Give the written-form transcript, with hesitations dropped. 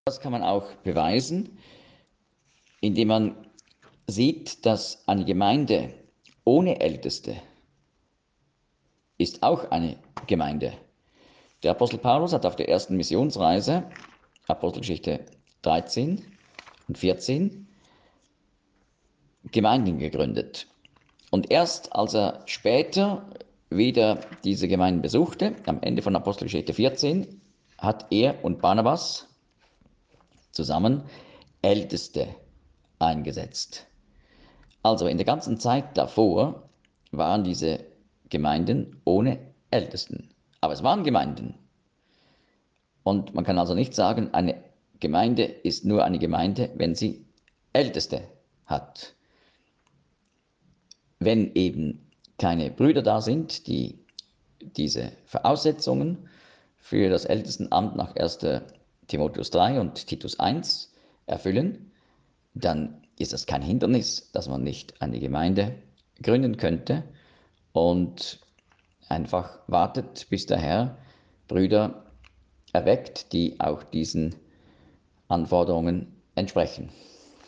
Das kann man auch beweisen, indem man sieht, dass eine Gemeinde ohne Älteste ist auch eine Gemeinde. Der Apostel Paulus hat auf der ersten Missionsreise, Apostelgeschichte 13 und 14, Gemeinden gegründet. Und erst als er später wieder diese Gemeinden besuchte, am Ende von Apostelgeschichte 14, hat er und Barnabas zusammen Älteste eingesetzt. Also in der ganzen Zeit davor waren diese Gemeinden ohne Ältesten. Aber es waren Gemeinden. Und man kann also nicht sagen, eine Gemeinde ist nur eine Gemeinde, wenn sie Älteste hat. Wenn eben keine Brüder da sind, die diese Voraussetzungen für das Ältestenamt nach 1. Timotheus 3 und Titus 1 erfüllen, dann ist das kein Hindernis, dass man nicht eine Gemeinde gründen könnte und einfach wartet, bis der Herr Brüder erweckt, die auch diesen Anforderungen entsprechen.